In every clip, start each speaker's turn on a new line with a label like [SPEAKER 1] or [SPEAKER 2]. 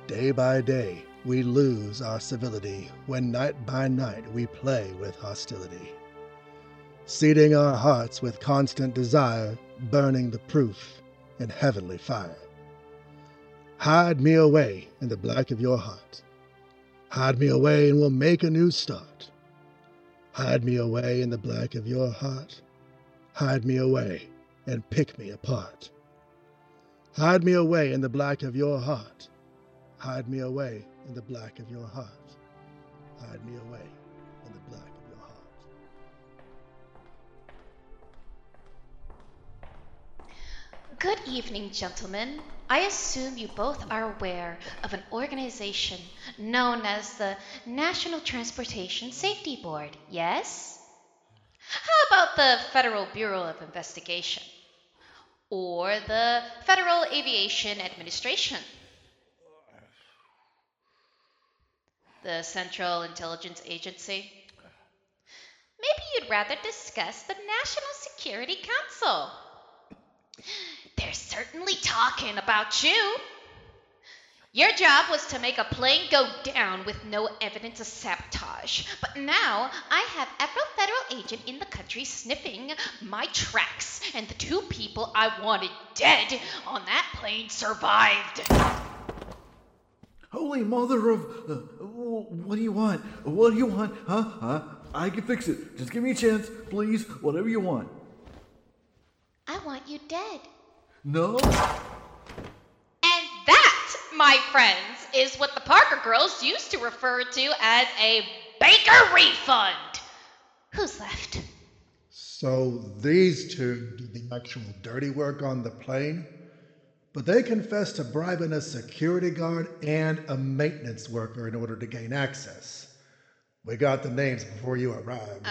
[SPEAKER 1] Day by day we lose our civility, when night by night we play with hostility. Seeding our hearts with constant desire, burning the proof in heavenly fire. Hide me away in the black of your heart. Hide me away and we'll make a new start. Hide me away in the black of your heart. Hide me away and pick me apart. Hide me away in the black of your heart. Hide me away in the black of your heart. Hide me away in the black of your heart.
[SPEAKER 2] Good evening, gentlemen. I assume you both are aware of an organization known as the National Transportation Safety Board, yes? How about the Federal Bureau of Investigation? Or the Federal Aviation Administration? The Central Intelligence Agency? Maybe you'd rather discuss the National Security Council. They're certainly talking about you. Your job was to make a plane go down with no evidence of sabotage. But now I have every federal agent in the country sniffing my tracks, and the 2 people I wanted dead on that plane survived.
[SPEAKER 3] Holy mother of... what do you want? What do you want? Huh? I can fix it. Just give me a chance, please. Whatever you want.
[SPEAKER 2] I want you dead.
[SPEAKER 3] No?
[SPEAKER 2] And that, my friends, is what the Parker girls used to refer to as a Baker refund. Who's left?
[SPEAKER 1] So these 2 did the actual dirty work on the plane, but they confessed to bribing a security guard and a maintenance worker in order to gain access. We got the names before you arrived.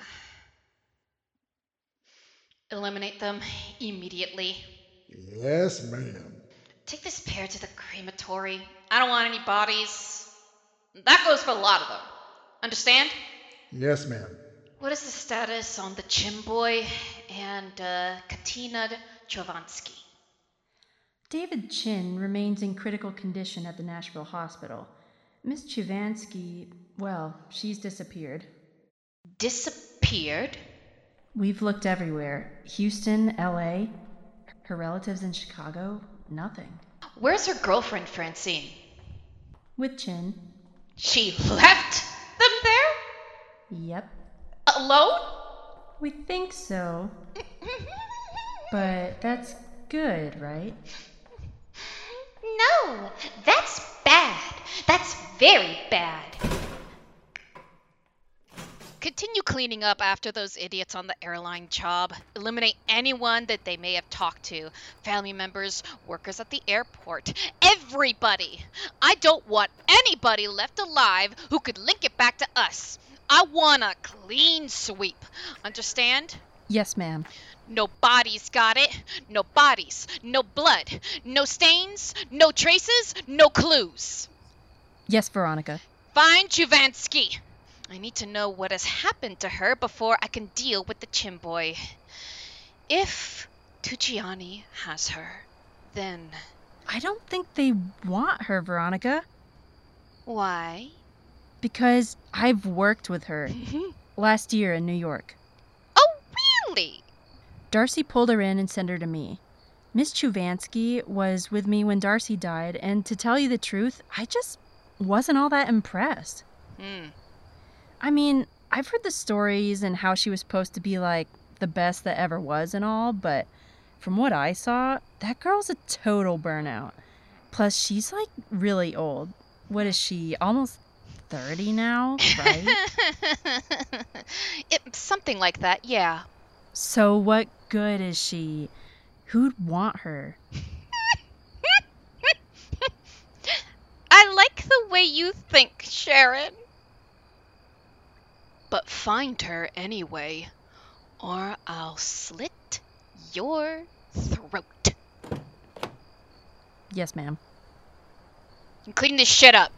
[SPEAKER 2] Eliminate them immediately.
[SPEAKER 1] Yes, ma'am.
[SPEAKER 2] Take this pair to the crematory. I don't want any bodies. That goes for a lot of them. Understand?
[SPEAKER 1] Yes, ma'am.
[SPEAKER 2] What is the status on the Chimboy and Katina Chovansky?
[SPEAKER 4] David Chin remains in critical condition at the Nashville hospital. Miss Chovansky, well, she's disappeared.
[SPEAKER 2] Disappeared?
[SPEAKER 4] We've looked everywhere. Houston, LA, her relatives in Chicago, nothing.
[SPEAKER 2] Where's her girlfriend, Francine?
[SPEAKER 4] With Chin.
[SPEAKER 2] She left them there?
[SPEAKER 4] Yep.
[SPEAKER 2] Alone?
[SPEAKER 4] We think so. But that's good, right?
[SPEAKER 2] No, that's bad. That's very bad. Continue cleaning up after those idiots on the airline job. Eliminate anyone that they may have talked to. Family members, workers at the airport, everybody. I don't want anybody left alive who could link it back to us. I want a clean sweep. Understand?
[SPEAKER 4] Yes, ma'am.
[SPEAKER 2] No bodies, got it? No bodies, no blood, no stains, no traces, no clues.
[SPEAKER 4] Yes, Veronica.
[SPEAKER 2] Find Chovansky. I need to know what has happened to her before I can deal with the Chimboy. If Tucciani has her, then...
[SPEAKER 4] I don't think they want her, Veronica.
[SPEAKER 2] Why?
[SPEAKER 4] Because I've worked with her last year in New York.
[SPEAKER 2] Oh, really?
[SPEAKER 4] Darcy pulled her in and sent her to me. Miss Chovansky was with me when Darcy died, and to tell you the truth, I just wasn't all that impressed. I mean, I've heard the stories and how she was supposed to be, like, the best that ever was and all, but from what I saw, that girl's a total burnout. Plus, she's, like, really old. What is she, almost 30 now, right?
[SPEAKER 2] Something like that, yeah.
[SPEAKER 4] So what good is she? Who'd want her?
[SPEAKER 2] I like the way you think, Sharon. But find her anyway, or I'll slit your throat.
[SPEAKER 4] Yes, ma'am.
[SPEAKER 2] And clean this shit up.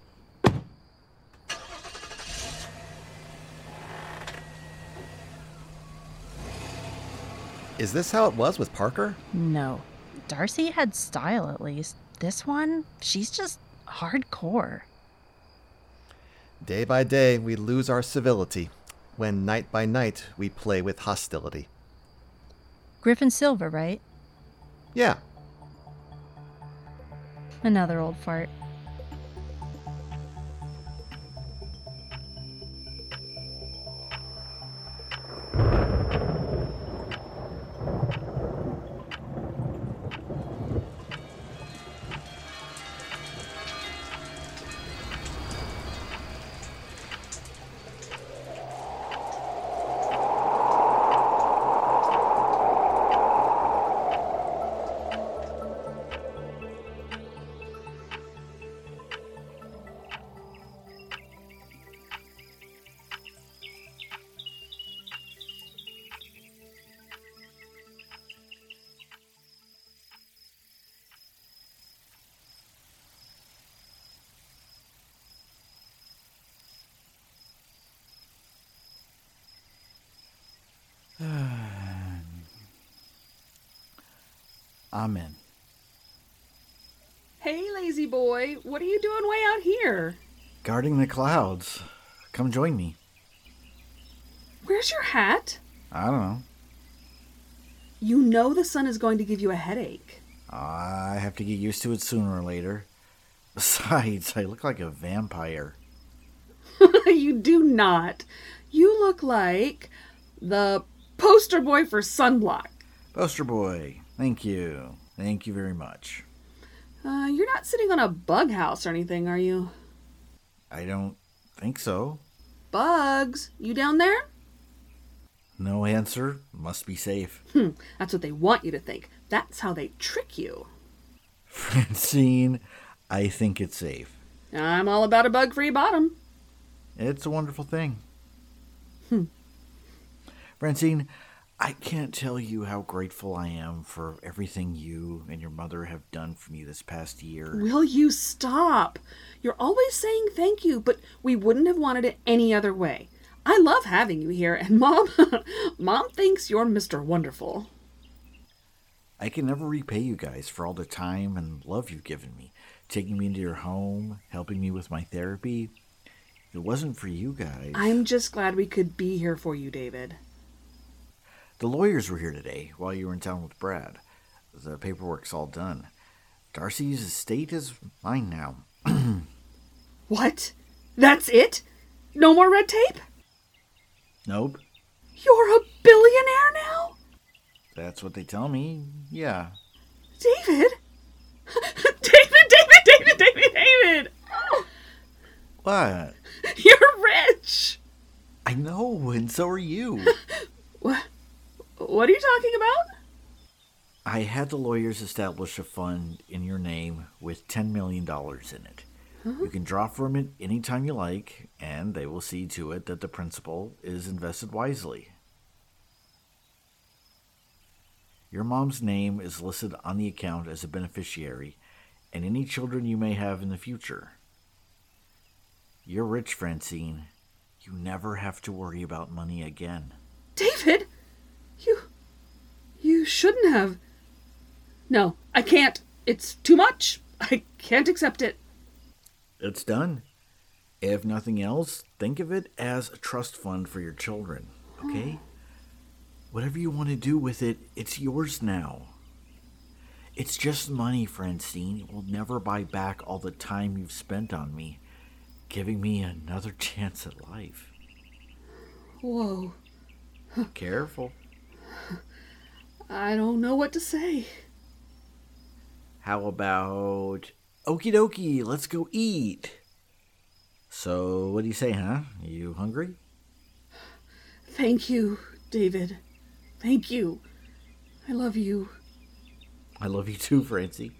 [SPEAKER 5] Is this how it was with Parker?
[SPEAKER 4] No. Darcy had style, at least. This one, she's just hardcore.
[SPEAKER 5] Day by day, we lose our civility, when night by night we play with hostility.
[SPEAKER 4] Griffin Silver, right?
[SPEAKER 5] Yeah,
[SPEAKER 4] Another old fart.
[SPEAKER 3] Amen.
[SPEAKER 6] Hey, lazy boy, what are you doing way out here?
[SPEAKER 3] Guarding the clouds. Come join me.
[SPEAKER 6] Where's your hat?
[SPEAKER 3] I don't know.
[SPEAKER 6] You know the sun is going to give you a headache.
[SPEAKER 3] I have to get used to it sooner or later. Besides, I look like a vampire.
[SPEAKER 6] You do not. You look like the poster boy for sunblock.
[SPEAKER 3] Poster boy, thank you. Thank you very much.
[SPEAKER 6] You're not sitting on a bug house or anything, are you?
[SPEAKER 3] I don't think so.
[SPEAKER 6] Bugs, you down there?
[SPEAKER 3] No answer. Must be safe.
[SPEAKER 6] That's what they want you to think. That's how they trick you.
[SPEAKER 3] Francine, I think it's safe.
[SPEAKER 6] I'm all about a bug-free bottom.
[SPEAKER 3] It's a wonderful thing. Francine, I can't tell you how grateful I am for everything you and your mother have done for me this past year.
[SPEAKER 6] Will you stop? You're always saying thank you, but we wouldn't have wanted it any other way. I love having you here, and Mom thinks you're Mr. Wonderful.
[SPEAKER 3] I can never repay you guys for all the time and love you've given me, taking me into your home, helping me with my therapy. If it wasn't for you guys...
[SPEAKER 6] I'm just glad we could be here for you, David.
[SPEAKER 3] The lawyers were here today while you were in town with Brad. The paperwork's all done. Darcy's estate is mine now.
[SPEAKER 6] What? That's it? No more red tape?
[SPEAKER 3] Nope.
[SPEAKER 6] You're a billionaire now?
[SPEAKER 3] That's what they tell me. Yeah.
[SPEAKER 6] David? David! Oh,
[SPEAKER 3] What?
[SPEAKER 6] you're rich!
[SPEAKER 3] I know, and so are you.
[SPEAKER 6] What are you talking about?
[SPEAKER 3] I had the lawyers establish a fund in your name with $10 million in it. You can draw from it anytime you like, and they will see to it that the principal is invested wisely. Your mom's name is listed on the account as a beneficiary, and any children you may have in the future. You're rich, Francine. You never have to worry about money again.
[SPEAKER 6] David! You shouldn't have. No, I can't. It's too much. I can't accept it.
[SPEAKER 3] It's done. If nothing else, think of it as a trust fund for your children, okay? Whatever you want to do with it, it's yours now. It's just money, Francine. It will never buy back all the time you've spent on me, giving me another chance at life.
[SPEAKER 6] Whoa.
[SPEAKER 3] Careful.
[SPEAKER 6] I don't know what to say.
[SPEAKER 3] How about, okie dokie, let's go eat. So, what do you say, huh? You hungry?
[SPEAKER 6] Thank you, David. Thank you. I love you.
[SPEAKER 3] I love you too, Francie.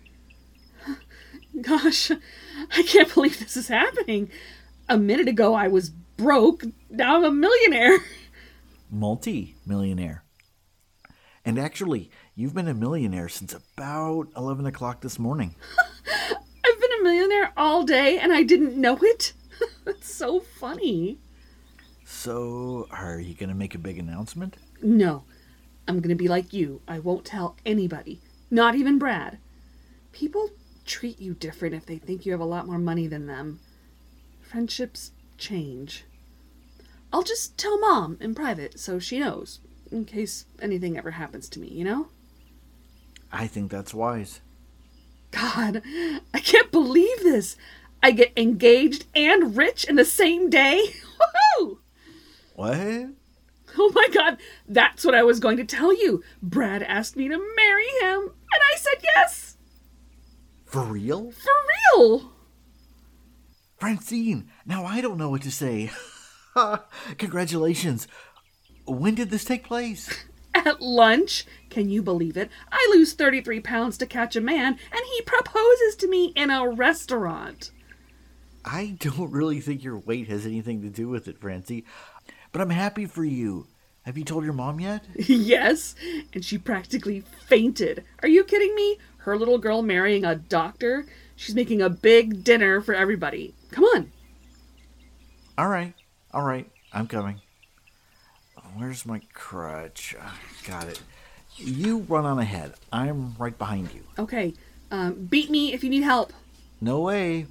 [SPEAKER 6] Gosh, I can't believe this is happening. A minute ago I was broke. Now I'm a millionaire.
[SPEAKER 3] Multi-millionaire. And actually, you've been a millionaire since about 11 o'clock this morning.
[SPEAKER 6] I've been a millionaire all day and I didn't know it. That's so funny.
[SPEAKER 3] So, are you going to make a big announcement?
[SPEAKER 6] No, I'm going to be like you. I won't tell anybody, not even Brad. People treat you different if they think you have a lot more money than them. Friendships change. I'll just tell Mom in private so she knows, in case anything ever happens to me, you know?
[SPEAKER 3] I think that's wise.
[SPEAKER 6] God, I can't believe this. I get engaged and rich in the same day. Woohoo!
[SPEAKER 3] What?
[SPEAKER 6] Oh my God, that's what I was going to tell you. Brad asked me to marry him, and I said yes.
[SPEAKER 3] For real?
[SPEAKER 6] For real.
[SPEAKER 3] Francine, now I don't know what to say. Congratulations. When did this take place?
[SPEAKER 6] At lunch. Can you believe it? I lose 33 pounds to catch a man, and he proposes to me in a restaurant.
[SPEAKER 3] I don't really think your weight has anything to do with it, Francie. But I'm happy for you. Have you told your mom yet?
[SPEAKER 6] Yes, and she practically fainted. Are you kidding me? Her little girl marrying a doctor? She's making a big dinner for everybody. Come on.
[SPEAKER 3] All right. I'm coming. Where's my crutch? Got it. You run on ahead. I'm right behind you.
[SPEAKER 6] Okay. Beat me if you need help.
[SPEAKER 3] No way.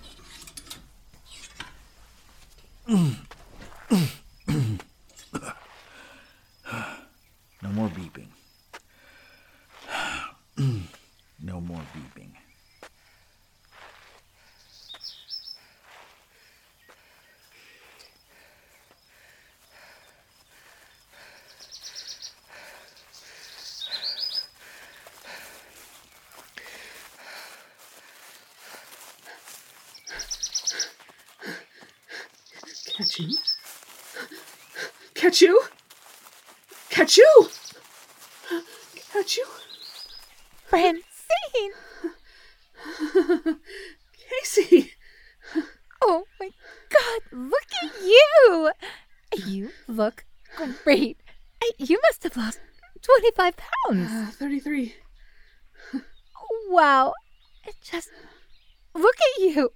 [SPEAKER 3] No more beeping. No more beeping.
[SPEAKER 6] Catch you. Catch you. Catch you. Catch you.
[SPEAKER 7] Francine!
[SPEAKER 6] Casey.
[SPEAKER 7] Oh my God, look at you! You look great. You must have lost 25 pounds.
[SPEAKER 6] 33.
[SPEAKER 7] Wow. Just look at you.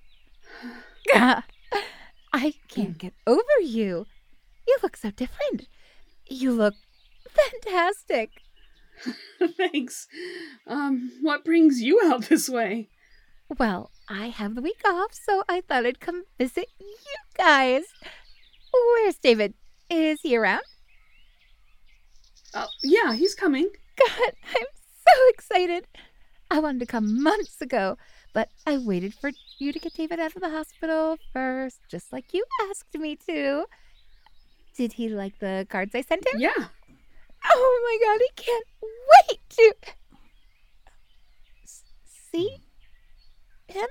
[SPEAKER 7] I can't get over you. You look so different. You look fantastic.
[SPEAKER 6] Thanks. What brings you out this way?
[SPEAKER 7] Well, I have the week off, so I thought I'd come visit you guys. Where's David? Is he around?
[SPEAKER 6] Yeah, he's coming.
[SPEAKER 7] God, I'm so excited. I wanted to come months ago, but I waited for you to get David out of the hospital first, just like you asked me to. Did he like the cards I sent him?
[SPEAKER 6] Yeah.
[SPEAKER 7] Oh my God, he can't wait to see him.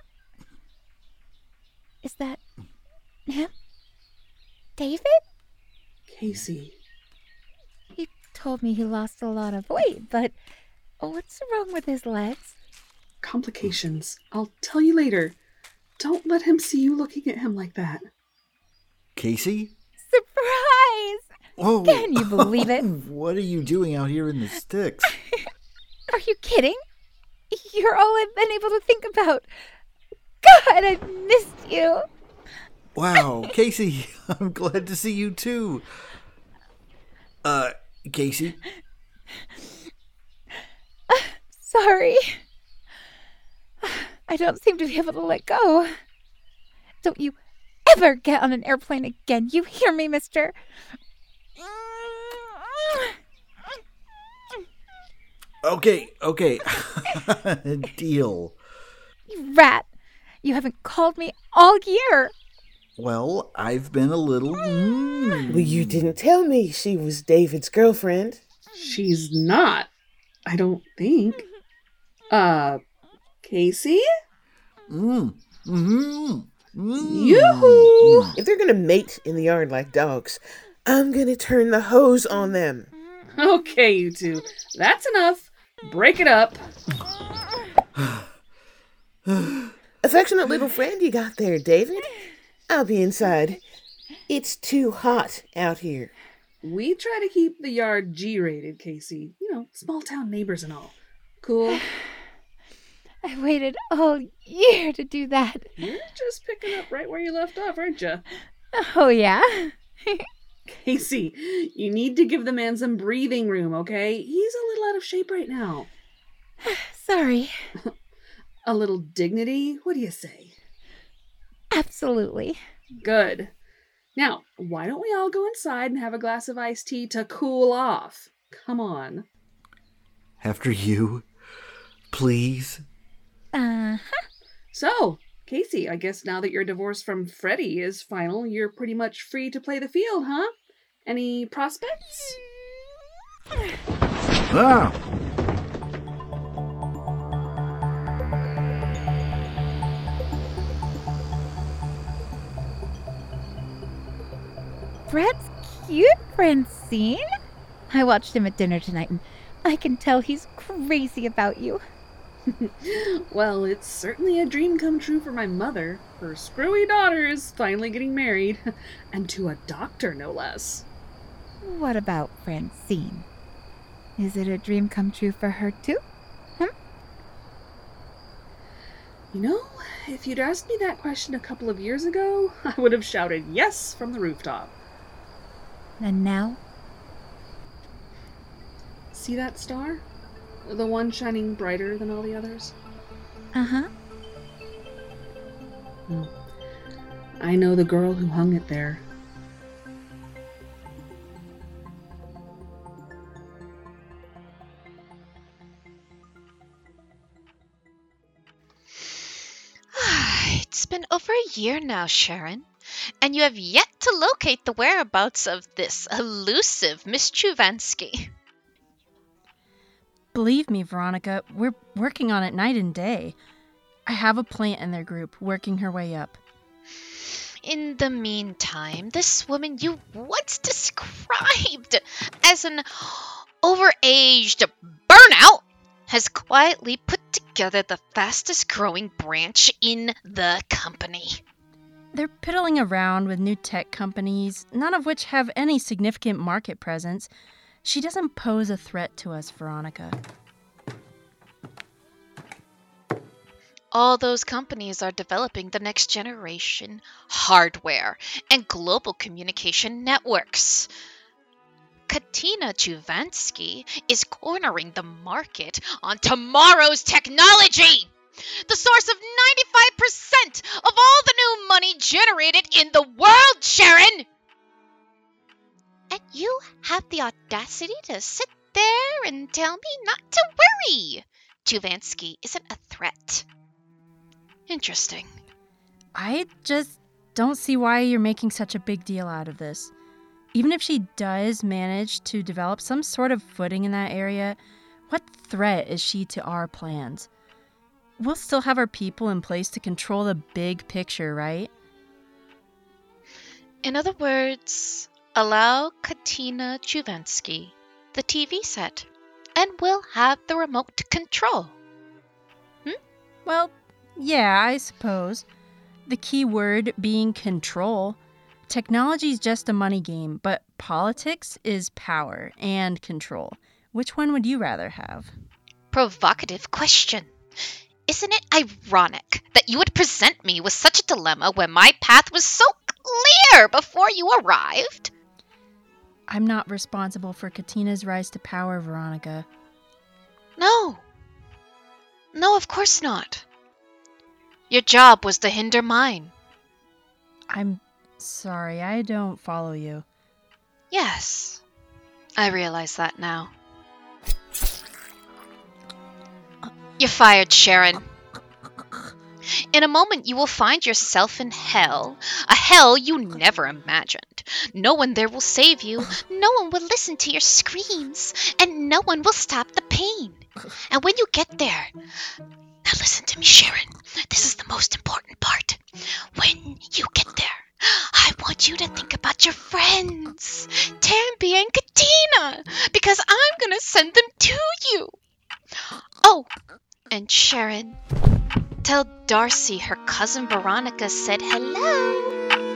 [SPEAKER 7] Is that him? David?
[SPEAKER 6] Casey.
[SPEAKER 7] He told me he lost a lot of weight, but what's wrong with his legs?
[SPEAKER 6] Complications. I'll tell you later. Don't let him see you looking at him like that.
[SPEAKER 3] Casey?
[SPEAKER 7] Surprise!
[SPEAKER 3] Whoa.
[SPEAKER 7] Can you believe it?
[SPEAKER 3] What are you doing out here in the sticks?
[SPEAKER 7] Are you kidding? You're all I've been able to think about. God, I've missed you.
[SPEAKER 3] Wow, Casey, I'm glad to see you too. Casey?
[SPEAKER 7] Sorry. I don't seem to be able to let go. Don't you ever get on an airplane again. You hear me, mister?
[SPEAKER 3] Okay. Deal.
[SPEAKER 7] You rat. You haven't called me all year.
[SPEAKER 3] Well, I've been a little...
[SPEAKER 8] Well, you didn't tell me she was David's girlfriend.
[SPEAKER 6] She's not. I don't think. Casey? Yoo-hoo!
[SPEAKER 8] If they're gonna mate in the yard like dogs, I'm gonna turn the hose on them.
[SPEAKER 6] Okay, you two. That's enough. Break it up.
[SPEAKER 8] Affectionate little friend you got there, David. I'll be inside. It's too hot out here.
[SPEAKER 6] We try to keep the yard G-rated, Casey. You know, small town neighbors and all. Cool.
[SPEAKER 7] I waited all year to do that.
[SPEAKER 6] You're just picking up right where you left off, aren't you?
[SPEAKER 7] Oh, yeah?
[SPEAKER 6] Casey, you need to give the man some breathing room, okay? He's a little out of shape right now.
[SPEAKER 7] Sorry.
[SPEAKER 6] A little dignity? What do you say?
[SPEAKER 7] Absolutely.
[SPEAKER 6] Good. Now, why don't we all go inside and have a glass of iced tea to cool off? Come on.
[SPEAKER 3] After you, please.
[SPEAKER 7] Uh-huh.
[SPEAKER 6] So, Casey, I guess now that your divorce from Freddie is final, you're pretty much free to play the field, huh? Any prospects?
[SPEAKER 3] Ah!
[SPEAKER 7] Brad's cute, Francine. I watched him at dinner tonight, and I can tell he's crazy about you.
[SPEAKER 6] Well, it's certainly a dream come true for my mother. Her screwy daughter is finally getting married, and to a doctor, no less.
[SPEAKER 7] What about Francine? Is it a dream come true for her, too?
[SPEAKER 6] You know, if you'd asked me that question a couple of years ago, I would have shouted yes from the rooftop.
[SPEAKER 7] And now?
[SPEAKER 6] See that star? The one shining brighter than all the others?
[SPEAKER 7] Uh-huh.
[SPEAKER 6] I know the girl who hung it there.
[SPEAKER 2] It's been over a year now, Sharon, and you have yet to locate the whereabouts of this elusive Miss Chuvansky.
[SPEAKER 4] Believe me, Veronica, we're working on it night and day. I have a plant in their group working her way up.
[SPEAKER 2] In the meantime, this woman you once described as an overaged burnout has quietly put together the fastest growing branch in the company.
[SPEAKER 4] They're piddling around with new tech companies, none of which have any significant market presence. She doesn't pose a threat to us, Veronica.
[SPEAKER 2] All those companies are developing the next generation hardware and global communication networks. Katina Chuvansky is cornering the market on tomorrow's technology, the source of 95% of all the new money generated in the world, Sharon! And you have the audacity to sit there and tell me not to worry. Chuvansky isn't a threat. Interesting.
[SPEAKER 4] I just don't see why you're making such a big deal out of this. Even if she does manage to develop some sort of footing in that area, what threat is she to our plans? We'll still have our people in place to control the big picture, right?
[SPEAKER 2] In other words, allow Katina Chuvansky the TV set, and we'll have the remote control.
[SPEAKER 4] Well, yeah, I suppose. The key word being control. Technology's just a money game, but politics is power and control. Which one would you rather have?
[SPEAKER 2] Provocative question. Isn't it ironic that you would present me with such a dilemma when my path was so clear before you arrived?
[SPEAKER 4] I'm not responsible for Katina's rise to power, Veronica.
[SPEAKER 2] No, of course not. Your job was to hinder mine.
[SPEAKER 4] I'm sorry, I don't follow you.
[SPEAKER 2] Yes, I realize that now. You're fired, Sharon. In a moment, you will find yourself in hell, a hell you never imagined. No one there will save you, no one will listen to your screams, and no one will stop the pain. And when you get there, now listen to me, Sharon. This is the most important part. When you get there, I want you to think about your friends, Tambi and Katina, because I'm going to send them to you. Oh, and Sharon, tell Darcy her cousin Veronica said hello.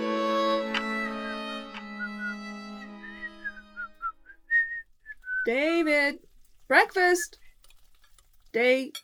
[SPEAKER 6] David! Breakfast! David?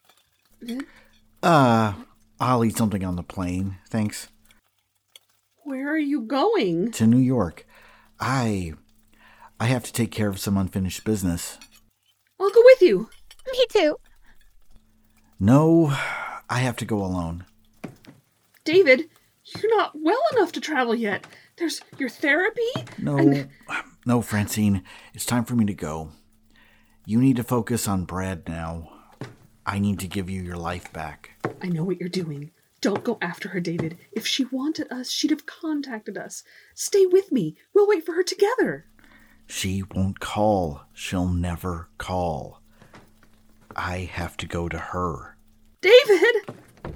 [SPEAKER 3] I'll eat something on the plane, thanks.
[SPEAKER 6] Where are you going?
[SPEAKER 3] To New York. I have to take care of some unfinished business.
[SPEAKER 6] I'll go with you.
[SPEAKER 7] Me too.
[SPEAKER 3] No, I have to go alone.
[SPEAKER 6] David, you're not well enough to travel yet. There's your therapy.
[SPEAKER 3] No, Francine. It's time for me to go. You need to focus on Brad now. I need to give you your life back.
[SPEAKER 6] I know what you're doing. Don't go after her, David. If she wanted us, she'd have contacted us. Stay with me. We'll wait for her together.
[SPEAKER 3] She won't call. She'll never call. I have to go to her.
[SPEAKER 6] David!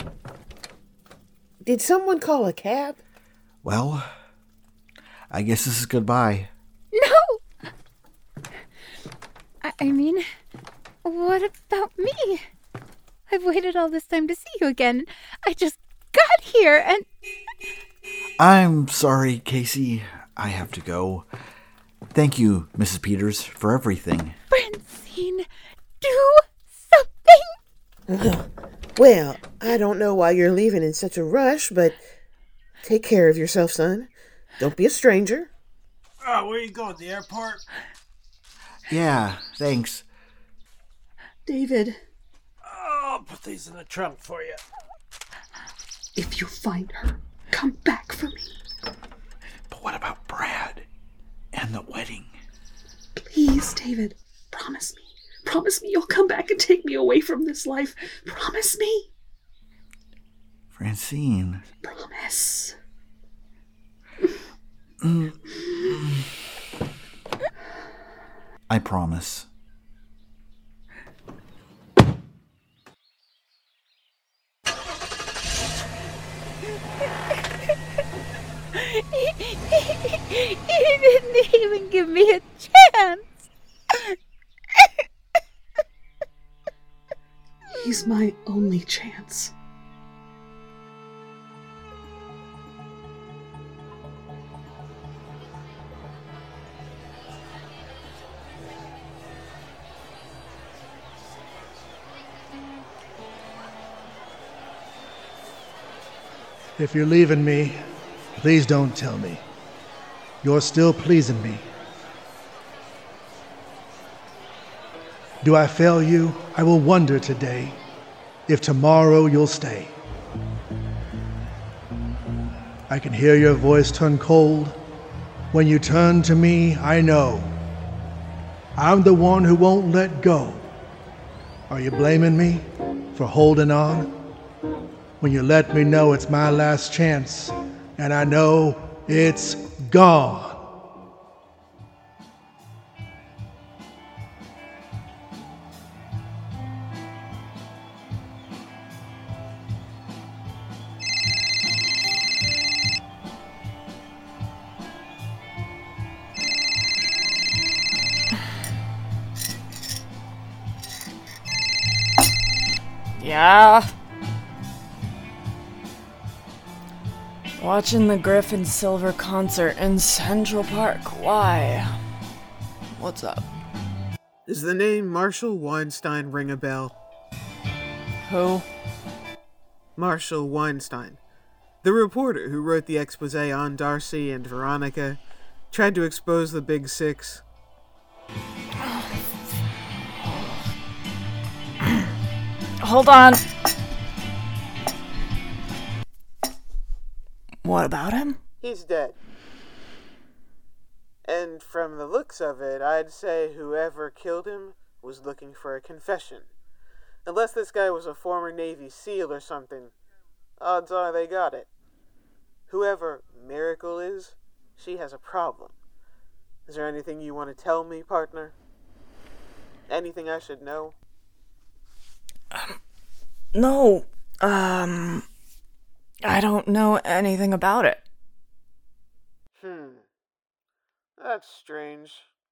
[SPEAKER 8] Did someone call a cab?
[SPEAKER 3] Well, I guess this is goodbye.
[SPEAKER 7] No! I mean, what about me? I've waited all this time to see you again. I just got here and...
[SPEAKER 3] I'm sorry, Casey. I have to go. Thank you, Mrs. Peters, for everything.
[SPEAKER 7] Francine, do something!
[SPEAKER 8] Well, I don't know why you're leaving in such a rush, but take care of yourself, son. Don't be a stranger.
[SPEAKER 9] Oh, where you going? The airport?
[SPEAKER 3] Yeah, thanks.
[SPEAKER 6] David.
[SPEAKER 9] I'll put these in the trunk for you.
[SPEAKER 6] If you find her, come back for me.
[SPEAKER 3] But what about Brad and the wedding?
[SPEAKER 6] Please, David, promise me. Promise me you'll come back and take me away from this life. Promise me.
[SPEAKER 3] Francine.
[SPEAKER 6] Promise.
[SPEAKER 3] I promise.
[SPEAKER 7] He didn't even give me a chance.
[SPEAKER 6] He's my only chance.
[SPEAKER 1] If you're leaving me, please don't tell me. You're still pleasing me. Do I fail you? I will wonder today if tomorrow you'll stay. I can hear your voice turn cold. When you turn to me, I know I'm the one who won't let go. Are you blaming me for holding on? When you let me know it's my last chance, and I know it's gone.
[SPEAKER 10] Yeah? Watching the Griffin Silver concert in Central Park. Why? What's up?
[SPEAKER 11] Does the name Marshall Weinstein ring a bell?
[SPEAKER 10] Who?
[SPEAKER 11] Marshall Weinstein. The reporter who wrote the expose on Darcy and Veronica, tried to expose the Big Six.
[SPEAKER 10] Hold on. What about him?
[SPEAKER 11] He's dead. And from the looks of it, I'd say whoever killed him was looking for a confession. Unless this guy was a former Navy SEAL or something, odds are they got it. Whoever Miracle is, she has a problem. Is there anything you want to tell me, partner? Anything I should know?
[SPEAKER 10] No. I don't know anything about it.
[SPEAKER 11] That's strange.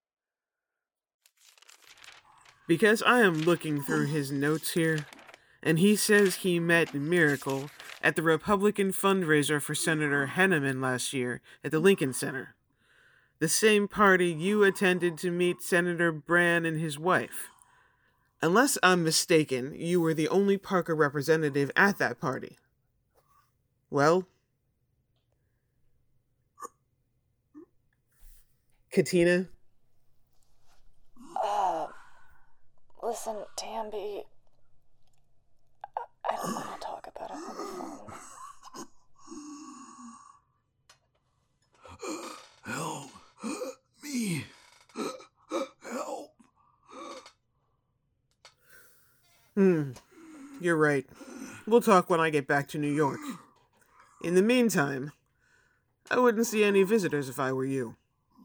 [SPEAKER 11] Because I am looking through his notes here, and he says he met Miracle at the Republican fundraiser for Senator Henneman last year at the Lincoln Center. The same party you attended to meet Senator Brand and his wife. Unless I'm mistaken, you were the only Parker representative at that party. Well? Katina?
[SPEAKER 10] Listen, Tamby, I don't want to talk
[SPEAKER 11] You're right. We'll talk when I get back to New York. In the meantime, I wouldn't see any visitors if I were you.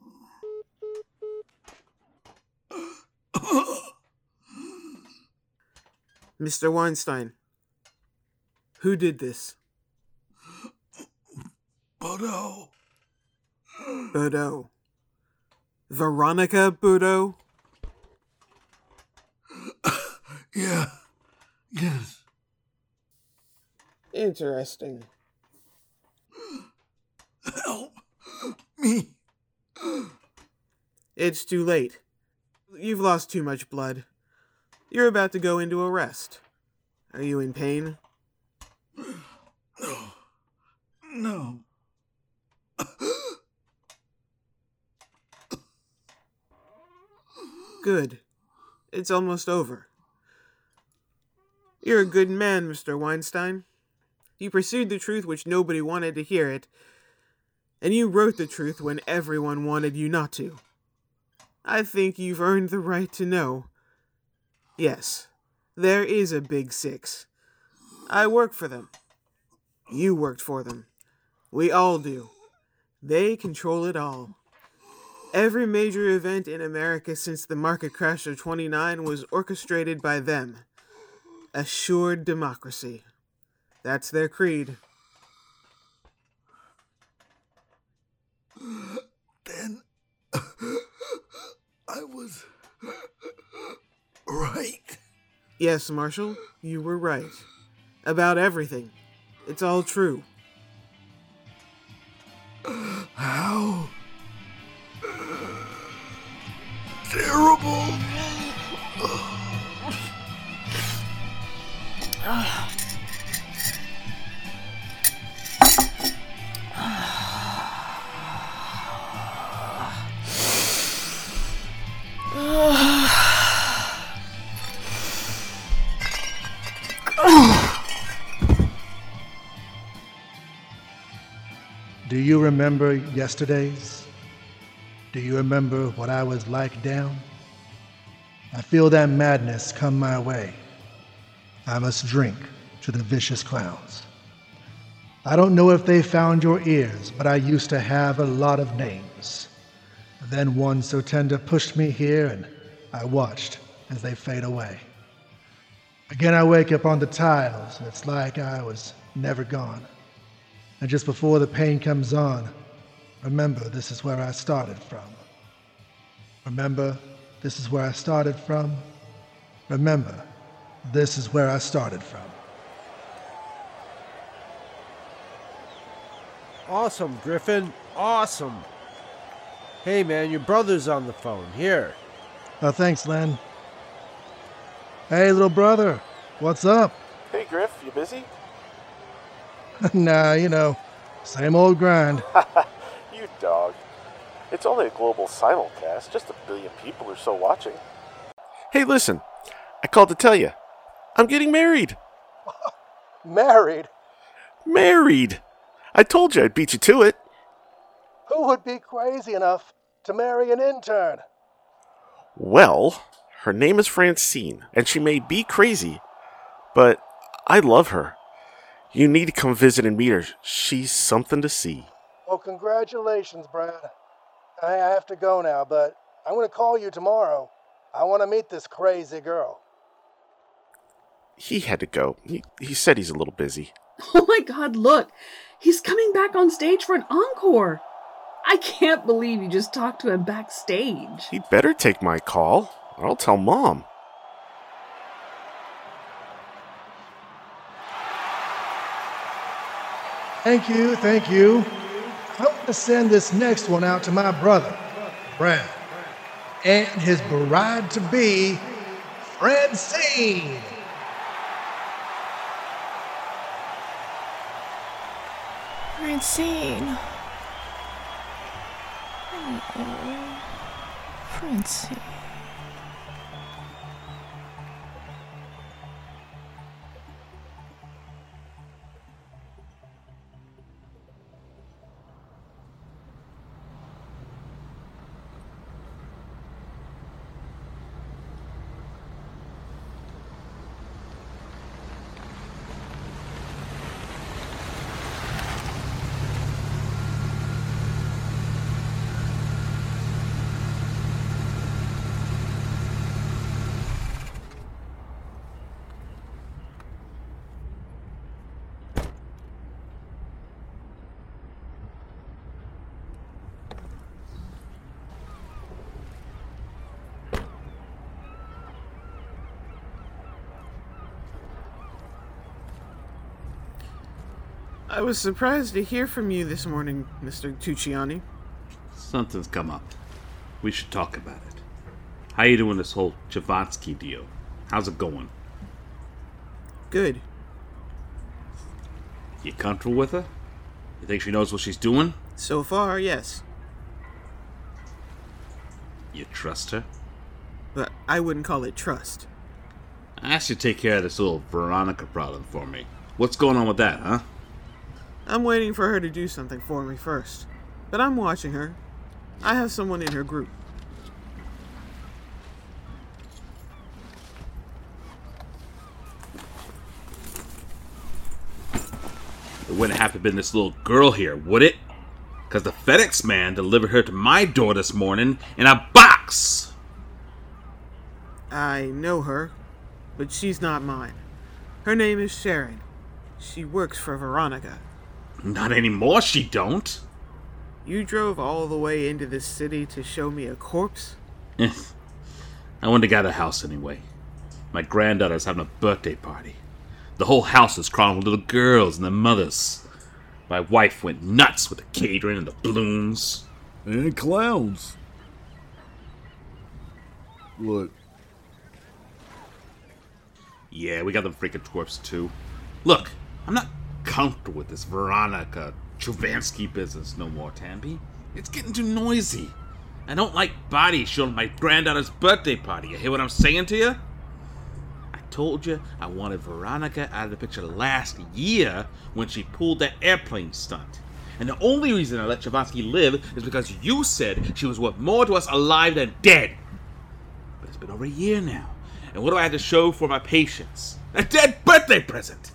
[SPEAKER 11] Mr. Weinstein, who did this?
[SPEAKER 9] Bodo.
[SPEAKER 11] Bodo. Veronica Bodo?
[SPEAKER 9] Yeah. Yes.
[SPEAKER 11] Interesting.
[SPEAKER 9] Help me.
[SPEAKER 11] It's too late. You've lost too much blood. You're about to go into arrest. Are you in pain?
[SPEAKER 9] No.
[SPEAKER 11] Good. It's almost over. You're a good man, Mr. Weinstein. You pursued the truth which nobody wanted to hear it, and you wrote the truth when everyone wanted you not to. I think you've earned the right to know. Yes, there is a Big Six. I work for them. You worked for them. We all do. They control it all. Every major event in America since the market crash of '29 was orchestrated by them. Assured democracy. That's their creed.
[SPEAKER 9] Then I was right.
[SPEAKER 11] Yes, Marshall, you were right. About everything. It's all true.
[SPEAKER 9] How terrible.
[SPEAKER 1] Do you remember yesterdays? Do you remember what I was like down? I feel that madness come my way. I must drink to the vicious clowns. I don't know if they found your ears, but I used to have a lot of names. Then one so tender pushed me here, and I watched as they fade away. Again I wake up on the tiles, and it's like I was never gone. And just before the pain comes on, remember this is where I started from. Remember this is where I started from. Remember this is where I started from.
[SPEAKER 12] Awesome, Griffin. Awesome. Hey, man, your brother's on the phone. Here.
[SPEAKER 1] Oh, thanks, Len. Hey, little brother. What's up?
[SPEAKER 13] Hey, Griff, you busy?
[SPEAKER 1] Nah, you know, same old grind.
[SPEAKER 13] You dog. It's only a global simulcast, just 1 billion people or so watching. Hey, listen. I called to tell you. I'm getting married.
[SPEAKER 1] Married?
[SPEAKER 13] Married! I told you I'd beat you to it.
[SPEAKER 1] Who would be crazy enough to marry an intern?
[SPEAKER 13] Well, her name is Francine, and she may be crazy, but I love her. You need to come visit and meet her. She's something to see.
[SPEAKER 1] Well, congratulations, Brad. I have to go now, but I'm going to call you tomorrow. I want to meet this crazy girl.
[SPEAKER 13] He had to go. He said he's a little busy.
[SPEAKER 6] Oh my God, look! He's coming back on stage for an encore! I can't believe you just talked to him backstage.
[SPEAKER 13] He'd better take my call, or I'll tell Mom.
[SPEAKER 1] Thank you, thank you. I want to send this next one out to my brother, Brad, and his bride-to-be, Francine.
[SPEAKER 10] Francine. Oh, Francine.
[SPEAKER 11] I was surprised to hear from you this morning, Mr. Tucciani.
[SPEAKER 14] Something's come up. We should talk about it. How you doing this whole Chavatsky deal? How's it going?
[SPEAKER 11] Good.
[SPEAKER 14] You comfortable with her? You think she knows what she's doing?
[SPEAKER 11] So far, yes.
[SPEAKER 14] You trust her?
[SPEAKER 11] But I wouldn't call it trust.
[SPEAKER 14] I asked you to take care of this little Veronica problem for me. What's going on with that, huh?
[SPEAKER 11] I'm waiting for her to do something for me first. But I'm watching her. I have someone in her group.
[SPEAKER 14] It wouldn't have to have been this little girl here, would it? Because the FedEx man delivered her to my door this morning in a box!
[SPEAKER 11] I know her, but she's not mine. Her name is Sharon. She works for Veronica.
[SPEAKER 14] Not anymore, she don't.
[SPEAKER 11] You drove all the way into this city to show me a corpse?
[SPEAKER 14] I wouldn't have got a house anyway. My granddaughter's having a birthday party. The whole house is crawling with little girls and their mothers. My wife went nuts with the catering and the balloons.
[SPEAKER 9] And clowns. What?
[SPEAKER 14] Yeah, we got them freaking twerps too. Look, I'm not comfortable with this Veronica Chovansky business no more, Tamby. It's getting too noisy. I don't like bodies showing my granddaughter's birthday party. You hear what I'm saying to you? I told you I wanted Veronica out of the picture last year when she pulled that airplane stunt. And the only reason I let Chavatsky live is because you said she was worth more to us alive than dead. But it's been over a year now. And what do I have to show for my patience? A dead birthday present!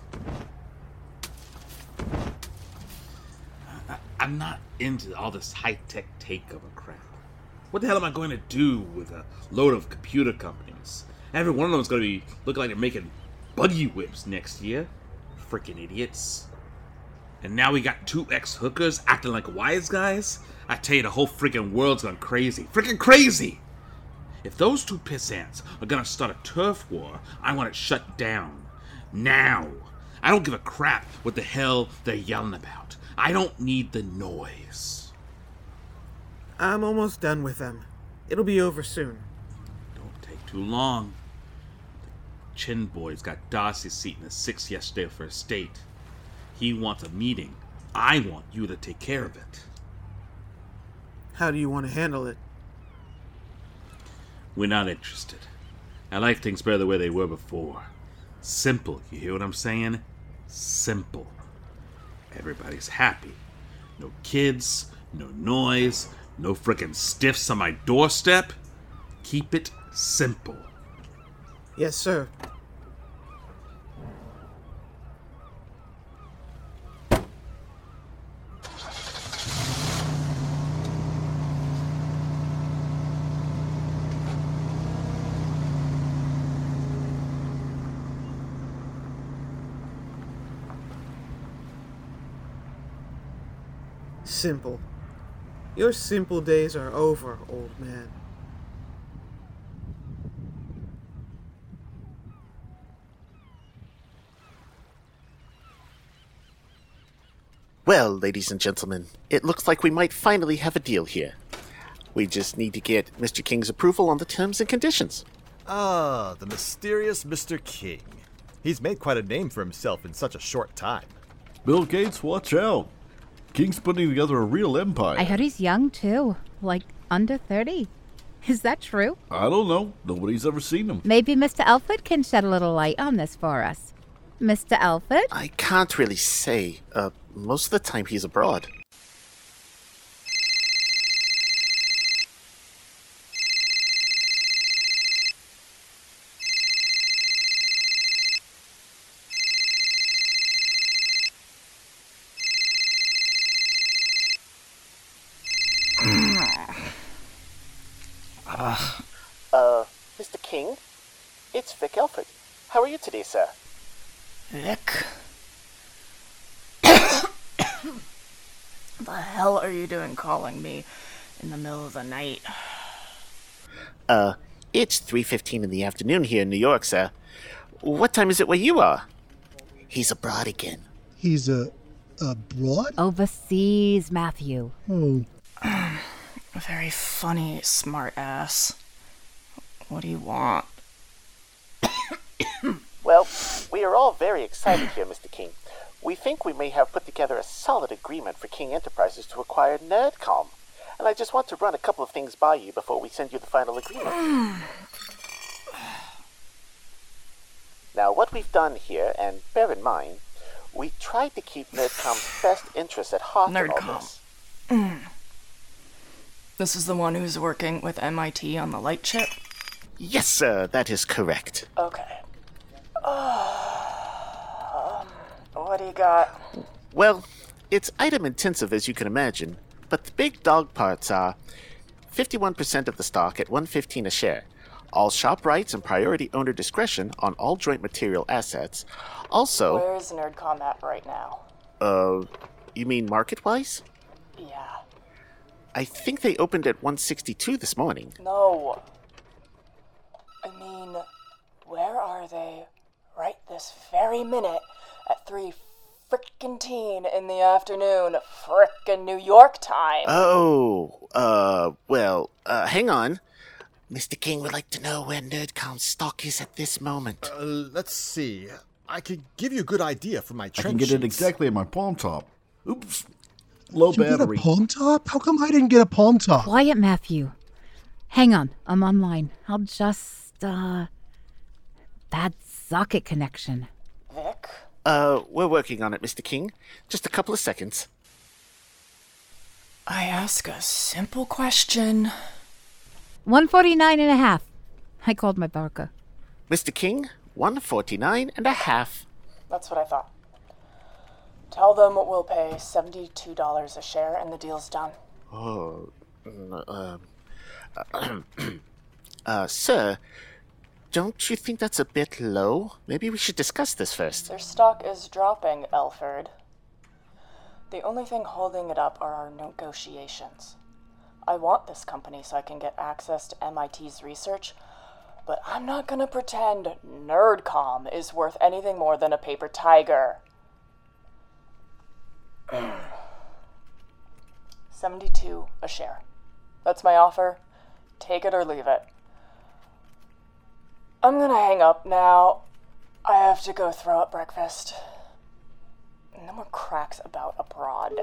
[SPEAKER 14] I'm not into all this high-tech takeover crap. What the hell am I going to do with a load of computer companies? Every one of them is going to be looking like they're making buggy whips next year. Freaking idiots. And now we got two ex-hookers acting like wise guys? I tell you, the whole freaking world's gone crazy. Freaking crazy! If those two pissants are going to start a turf war, I want it shut down. Now. I don't give a crap what the hell they're yelling about. I don't need the noise.
[SPEAKER 11] I'm almost done with them. It'll be over soon.
[SPEAKER 14] Don't take too long. The Chin boy's got Darcy's seat in the 6th yesterday for his state. He wants a meeting. I want you to take care of it.
[SPEAKER 11] How do you want to handle it?
[SPEAKER 14] We're not interested. I like things better the way they were before. Simple, you hear what I'm saying? Simple. Everybody's happy. No kids, no noise, no frickin' stiffs on my doorstep. Keep it simple.
[SPEAKER 11] Yes, sir. Simple. Your simple days are over, old man.
[SPEAKER 13] Well, ladies and gentlemen, it looks like we might finally have a deal here. We just need to get Mr. King's approval on the terms and conditions.
[SPEAKER 5] Ah, the mysterious Mr. King. He's made quite a name for himself in such a short time.
[SPEAKER 9] Bill Gates, watch out. King's putting together a real empire.
[SPEAKER 7] I heard he's young, too. Like, under 30. Is that true?
[SPEAKER 9] I don't know. Nobody's ever seen him.
[SPEAKER 7] Maybe Mr. Elford can shed a little light on this for us. Mr. Elford?
[SPEAKER 13] I can't really say. Most of the time he's abroad. Mr. King? It's Vic Elford. How are you today, sir?
[SPEAKER 10] Vic? The hell are you doing calling me in the middle of the night?
[SPEAKER 13] It's 3:15 in the afternoon here in New York, sir. What time is it where you are? He's abroad again.
[SPEAKER 1] He's Abroad?
[SPEAKER 7] Overseas, Matthew.
[SPEAKER 1] Oh.
[SPEAKER 10] Very funny, smart ass. What do you want?
[SPEAKER 15] Well, we are all very excited here, Mr. King. We think we may have put together a solid agreement for King Enterprises to acquire NerdCom. And I just want to run a couple of things by you before we send you the final agreement. Now, what we've done here, and bear in mind, we tried to keep NerdCom's best interests at heart in all this.
[SPEAKER 10] This is the one who's working with MIT on the light chip?
[SPEAKER 15] Yes, sir, that is correct.
[SPEAKER 10] Okay. What do you got?
[SPEAKER 15] Well, it's item intensive as you can imagine, but the big dog parts are 51% of the stock at $1.15 a share, all shop rights and priority owner discretion on all joint material assets. Also...
[SPEAKER 10] Where is NerdCom at right now?
[SPEAKER 15] You mean market-wise?
[SPEAKER 10] Yeah.
[SPEAKER 15] I think they opened at 162 this morning.
[SPEAKER 10] No. I mean, where are they right this very minute at 3:15 in the afternoon, frickin' New York time?
[SPEAKER 15] Hang on. Mr. King would like to know where NerdCom's stock is at this moment.
[SPEAKER 5] Let's see. I could give you a good idea from my
[SPEAKER 9] I
[SPEAKER 5] trench
[SPEAKER 9] can get it
[SPEAKER 5] sheets.
[SPEAKER 9] exactly at my palm top. Oops. Low
[SPEAKER 1] Did you
[SPEAKER 9] battery.
[SPEAKER 1] get a palm top? How come I didn't get a palm top?
[SPEAKER 7] Quiet, Matthew. Hang on, I'm online. I'll just, bad socket connection.
[SPEAKER 10] Vic?
[SPEAKER 15] We're working on it, Mr. King. Just a couple of seconds.
[SPEAKER 10] I ask a simple question.
[SPEAKER 7] 149.5. I called my barca.
[SPEAKER 15] Mr. King, 149.5.
[SPEAKER 10] That's what I thought. Tell them we'll pay $72 a share and the deal's done.
[SPEAKER 15] Sir, don't you think that's a bit low? Maybe we should discuss this first.
[SPEAKER 10] Their stock is dropping, Elford. The only thing holding it up are our negotiations. I want this company so I can get access to MIT's research, but I'm not gonna pretend NerdCom is worth anything more than a paper tiger. 72 a share. That's my offer. Take it or leave it. I'm gonna hang up now. I have to go throw up breakfast. No more cracks about abroad.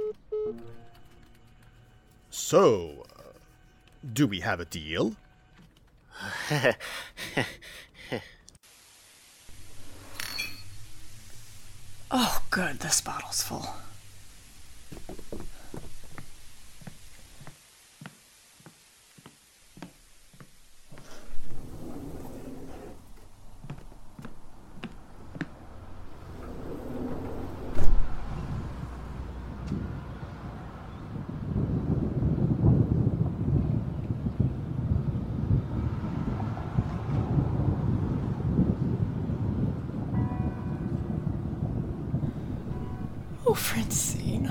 [SPEAKER 5] So, do we have a deal?
[SPEAKER 10] Oh, good, this bottle's full. Oh, Francine.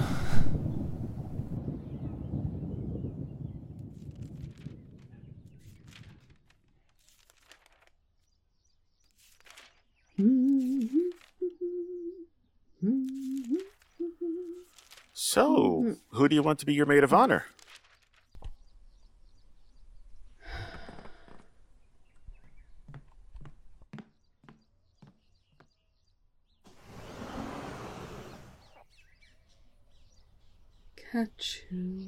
[SPEAKER 15] So, who do you want to be your maid of honor?
[SPEAKER 6] Kachu.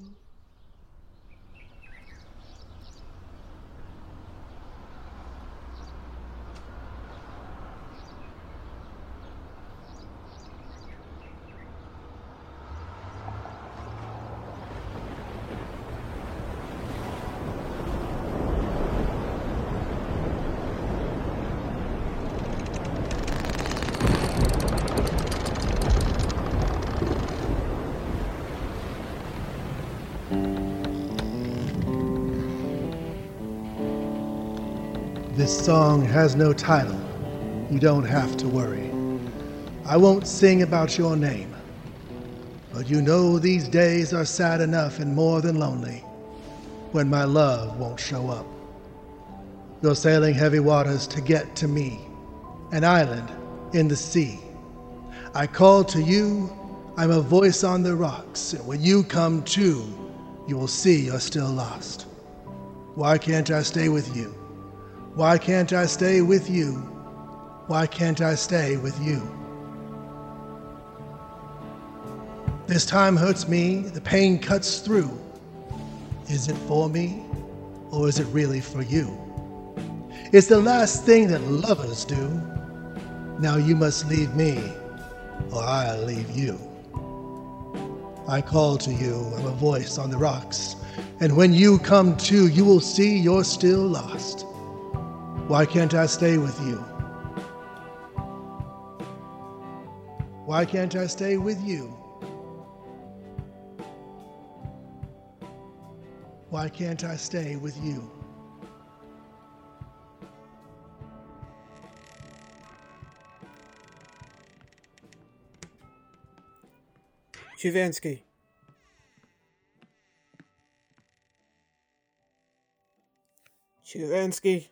[SPEAKER 1] This song has no title. You don't have to worry. I won't sing about your name. But you know these days are sad enough and more than lonely when my love won't show up. You're sailing heavy waters to get to me, an island in the sea. I call to you, I'm a voice on the rocks, and when you come to, you will see you're still lost. Why can't I stay with you? Why can't I stay with you? Why can't I stay with you? This time hurts me, the pain cuts through. Is it for me, or is it really for you? It's the last thing that lovers do. Now you must leave me, or I'll leave you. I call to you, I'm a voice on the rocks, and when you come to, you will see you're still lost. Why can't I stay with you? Why can't I stay with you? Why can't I stay with you?
[SPEAKER 11] Chuvansky. Chuvansky.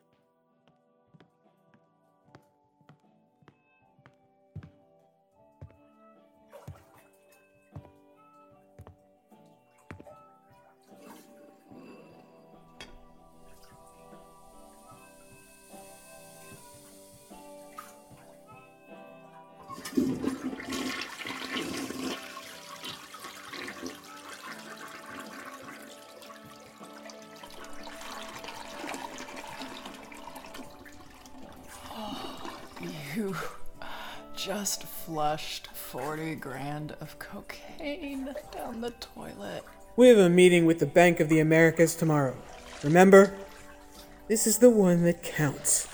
[SPEAKER 16] You just flushed 40 grand of cocaine down the toilet.
[SPEAKER 11] We have a meeting with the Bank of the Americas tomorrow. Remember? This is the one that counts.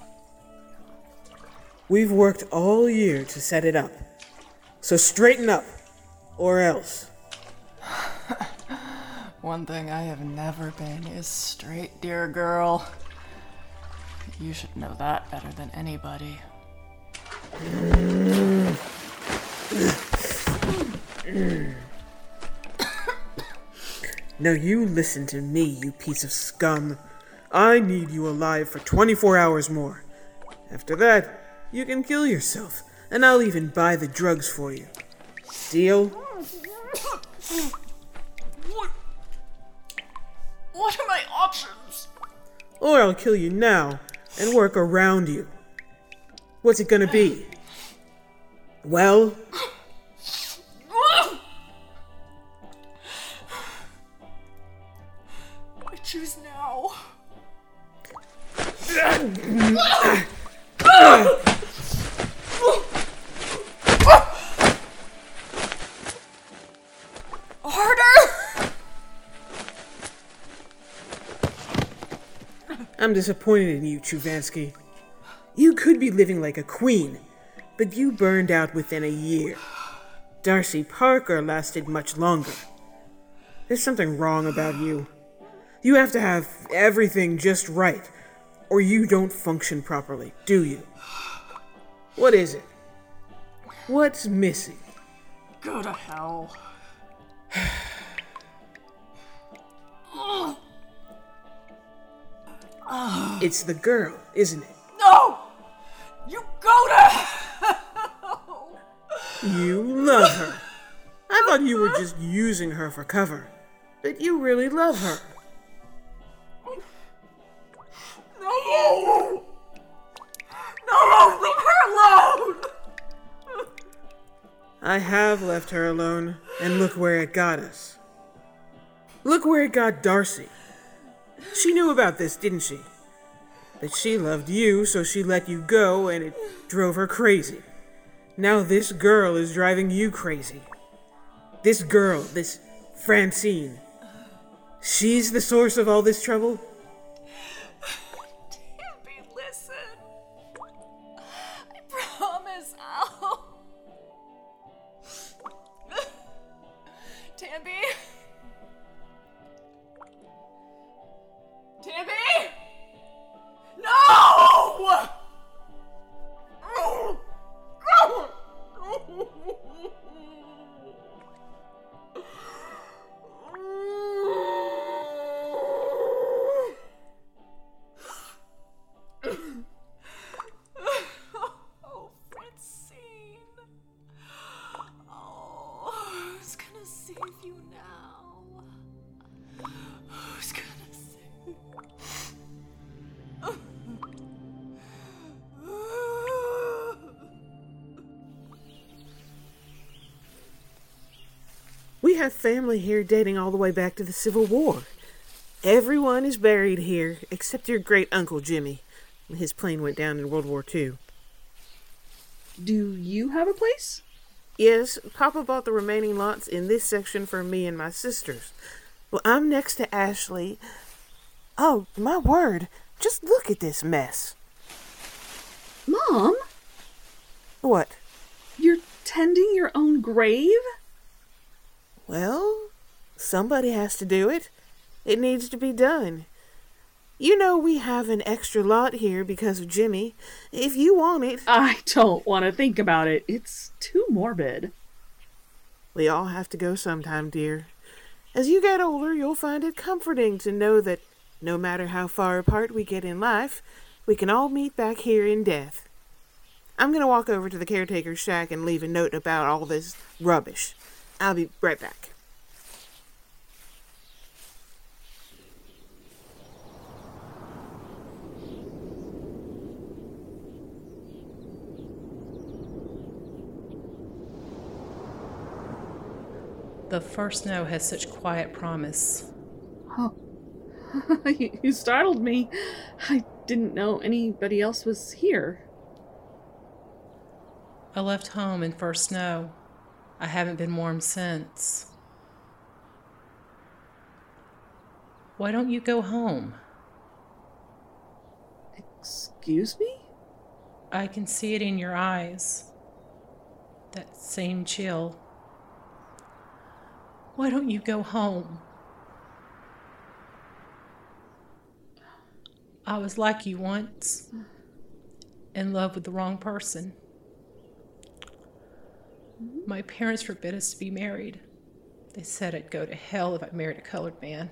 [SPEAKER 11] We've worked all year to set it up. So straighten up, or else.
[SPEAKER 16] One thing I have never been is straight, dear girl. You should know that better than anybody.
[SPEAKER 11] Now you listen to me, you piece of scum. I need you alive for 24 hours more. After that, you can kill yourself, and I'll even buy the drugs for you. Deal?
[SPEAKER 16] What are my options?
[SPEAKER 11] Or I'll kill you now and work around you. What's it gonna be? Well?
[SPEAKER 16] I choose now. Harder!
[SPEAKER 11] I'm disappointed in you, Chuvansky. You could be living like a queen, but you burned out within a year. Darcy Parker lasted much longer. There's something wrong about you. You have to have everything just right, or you don't function properly, do you? What is it? What's missing?
[SPEAKER 16] Go to hell.
[SPEAKER 11] It's the girl, isn't it?
[SPEAKER 16] No! You go to hell!
[SPEAKER 11] You love her. I thought you were just using her for cover, but you really love her.
[SPEAKER 16] No! No, leave her alone!
[SPEAKER 11] I have left her alone, and look where it got us. Look where it got Darcy. She knew about this, didn't she? That she loved you, so she let you go, and it drove her crazy. Now this girl is driving you crazy. This girl, this Francine. She's the source of all this trouble?
[SPEAKER 16] Tampy, listen. I promise I'll... Tampy? Tampy? No! Oh, Francine. Oh.
[SPEAKER 11] We have family here dating all the way back to the Civil War. Everyone is buried here, except your great-uncle Jimmy. His plane went down in World War II.
[SPEAKER 6] Do you have a place?
[SPEAKER 11] Yes, Papa bought the remaining lots in this section for me and my sisters. Well, I'm next to Ashley. Oh, my word. Just look at this mess.
[SPEAKER 6] Mom?
[SPEAKER 11] What?
[SPEAKER 6] You're tending your own grave?
[SPEAKER 11] Well, somebody has to do it. It needs to be done. You know we have an extra lot here because of Jimmy. If you want it...
[SPEAKER 6] I don't want to think about it. It's too morbid.
[SPEAKER 11] We all have to go sometime, dear. As you get older, you'll find it comforting to know that no matter how far apart we get in life, we can all meet back here in death. I'm going to walk over to the caretaker's shack and leave a note about all this rubbish. I'll be right back.
[SPEAKER 17] The first snow has such quiet promise.
[SPEAKER 6] Oh, you startled me. I didn't know anybody else was here.
[SPEAKER 17] I left home in first snow. I haven't been warm since. Why don't you go home?
[SPEAKER 6] Excuse me?
[SPEAKER 17] I can see it in your eyes. That same chill. Why don't you go home? I was like you once, in love with the wrong person. My parents forbid us to be married. They said I'd go to hell if I married a colored man.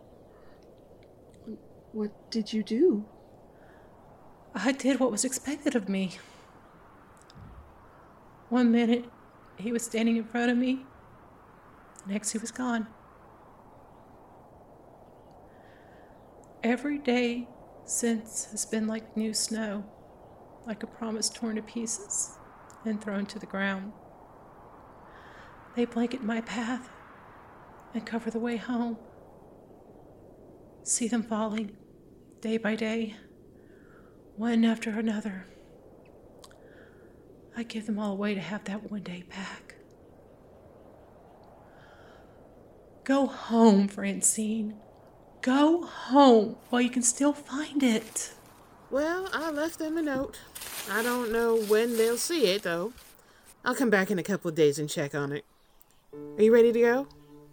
[SPEAKER 6] What did you do?
[SPEAKER 17] I did what was expected of me. One minute, he was standing in front of me. Next, he was gone. Every day since has been like new snow, like a promise torn to pieces and thrown to the ground. They blanket my path and cover the way home. See them falling, day by day, one after another. I give them all away to have that one day back. Go home, Francine. Go home while you can still find it.
[SPEAKER 11] Well, I left them a note. I don't know when they'll see it, though. I'll come back in a couple of days and check on it. Are you ready to go?